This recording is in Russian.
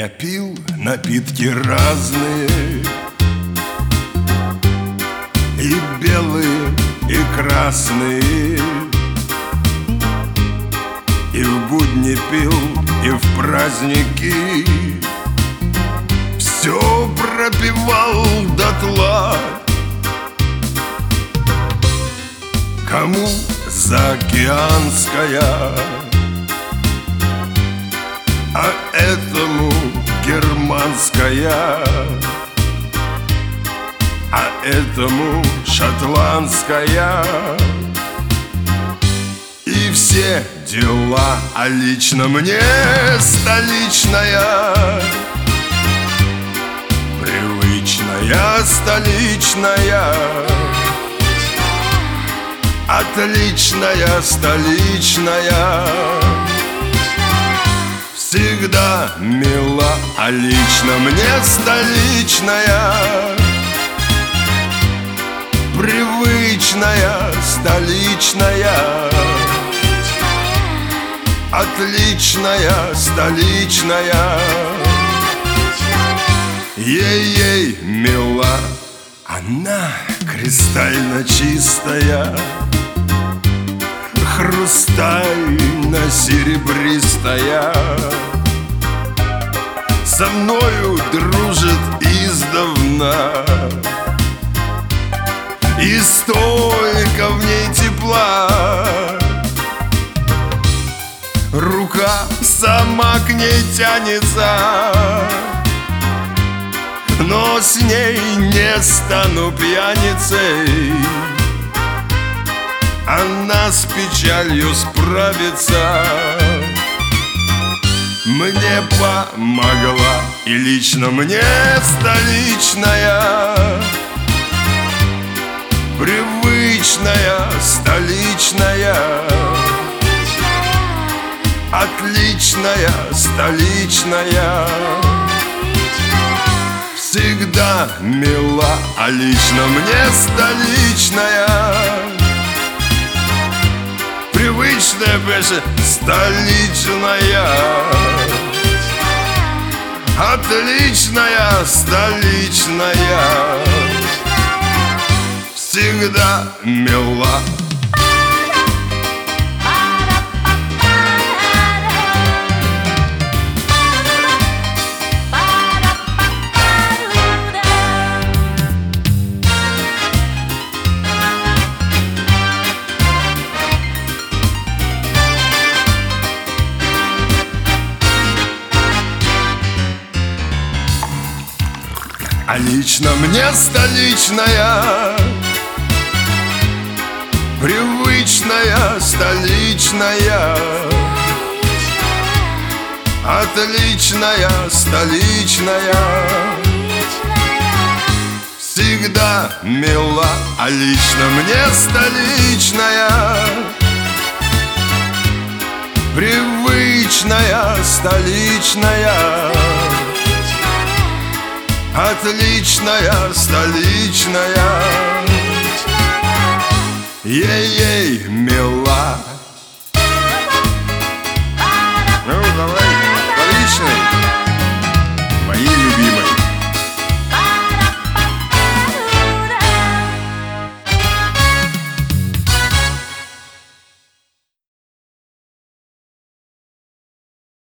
Я пил напитки разные, и белые, и красные, и в будни пил, и в праздники. Все пропивал дотла. Кому заокеанская, а этому германская, а этому шотландская. И все дела, а лично мне столичная, привычная столичная, отличная столичная. Всегда мила, а лично мне столичная, привычная столичная, отличная столичная. Ей-ей, мила, она кристально чистая, хрустально-серебристая. Со мною дружит издавна, и столько в ней тепла. Рука сама к ней тянется, но с ней не стану пьяницей. Она с печалью справится, мне помогла, и лично мне столичная, привычная столичная, отличная столичная. Всегда мила, а лично мне столичная, привычная, бэша, столичная, отличная столичная. Всегда мила. А лично мне столичная, привычная столичная, отличная столичная. Всегда мила, а лично мне столичная, привычная столичная, отличная столичная. Ей-ей, мила.